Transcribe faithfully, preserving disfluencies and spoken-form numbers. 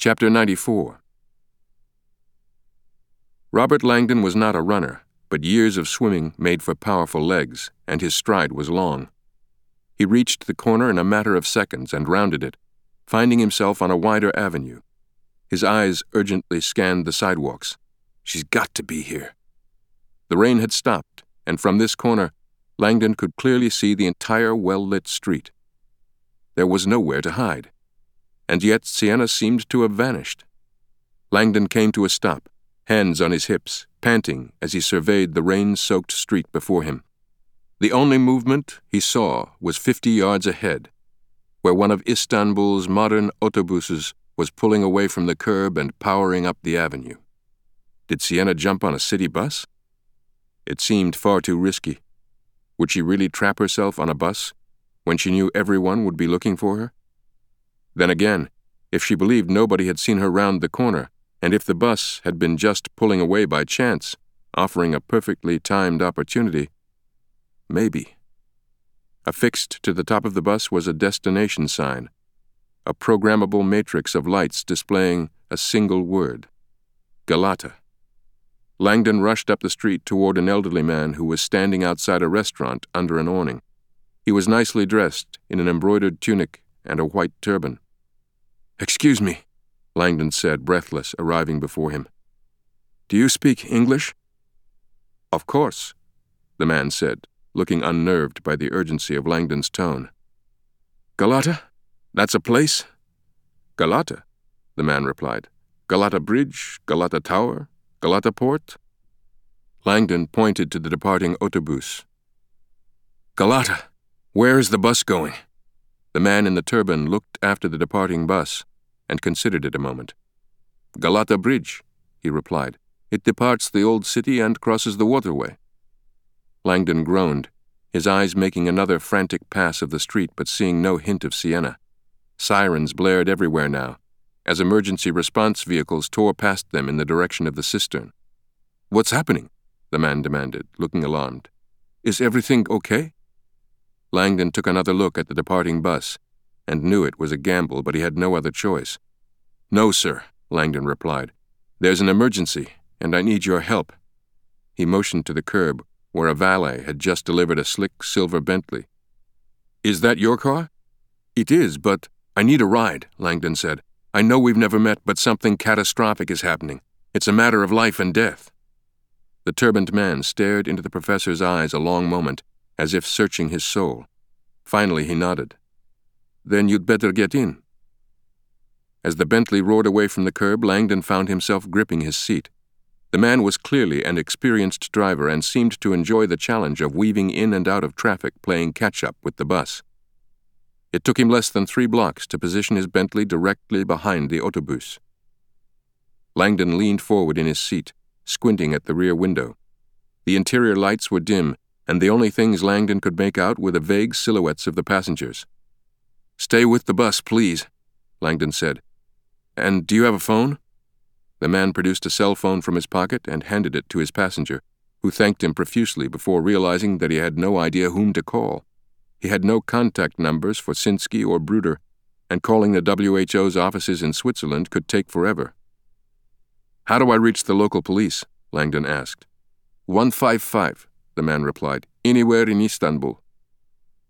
Chapter ninety-four. Robert Langdon was not a runner, but years of swimming made for powerful legs, and his stride was long. He reached the corner in a matter of seconds and rounded it, finding himself on a wider avenue. His eyes urgently scanned the sidewalks. She's got to be here. The rain had stopped, and from this corner, Langdon could clearly see the entire well-lit street. There was nowhere to hide, and yet Sienna seemed to have vanished. Langdon came to a stop, hands on his hips, panting as he surveyed the rain-soaked street before him. The only movement he saw was fifty yards ahead, where one of Istanbul's modern autobuses was pulling away from the curb and powering up the avenue. Did Sienna jump on a city bus? It seemed far too risky. Would she really trap herself on a bus when she knew everyone would be looking for her? Then again, if she believed nobody had seen her round the corner, and if the bus had been just pulling away by chance, offering a perfectly timed opportunity, maybe. Affixed to the top of the bus was a destination sign, a programmable matrix of lights displaying a single word: Galata. Langdon rushed up the street toward an elderly man who was standing outside a restaurant under an awning. He was nicely dressed in an embroidered tunic and a white turban. "Excuse me," Langdon said, breathless, arriving before him. "Do you speak English?" "Of course," the man said, looking unnerved by the urgency of Langdon's tone. "Galata? That's a place?" "Galata," the man replied. "Galata Bridge, Galata Tower, Galata Port." Langdon pointed to the departing autobus. "Galata, where is the bus going?" The man in the turban looked after the departing bus and considered it a moment. "Galata Bridge," he replied. "It departs the old city and crosses the waterway." Langdon groaned, his eyes making another frantic pass of the street but seeing no hint of Sienna. Sirens blared everywhere now, as emergency response vehicles tore past them in the direction of the cistern. "What's happening?" the man demanded, looking alarmed. "Is everything okay?" Langdon took another look at the departing bus and knew it was a gamble, but he had no other choice. "No, sir," Langdon replied. "There's an emergency, and I need your help." He motioned to the curb, where a valet had just delivered a slick silver Bentley. "Is that your car?" "It is, but I need a ride," Langdon said. "I know we've never met, but something catastrophic is happening. It's a matter of life and death." The turbaned man stared into the professor's eyes a long moment, as if searching his soul. Finally he nodded. "Then you'd better get in." As the Bentley roared away from the curb, Langdon found himself gripping his seat. The man was clearly an experienced driver and seemed to enjoy the challenge of weaving in and out of traffic, playing catch-up with the bus. It took him less than three blocks to position his Bentley directly behind the autobus. Langdon leaned forward in his seat, squinting at the rear window. The interior lights were dim, and the only things Langdon could make out were the vague silhouettes of the passengers. "Stay with the bus, please," Langdon said. "And do you have a phone?" The man produced a cell phone from his pocket and handed it to his passenger, who thanked him profusely before realizing that he had no idea whom to call. He had no contact numbers for Sinsky or Bruder, and calling the W H O's offices in Switzerland could take forever. "How do I reach the local police?" Langdon asked. one five five, the man replied. "Anywhere in Istanbul."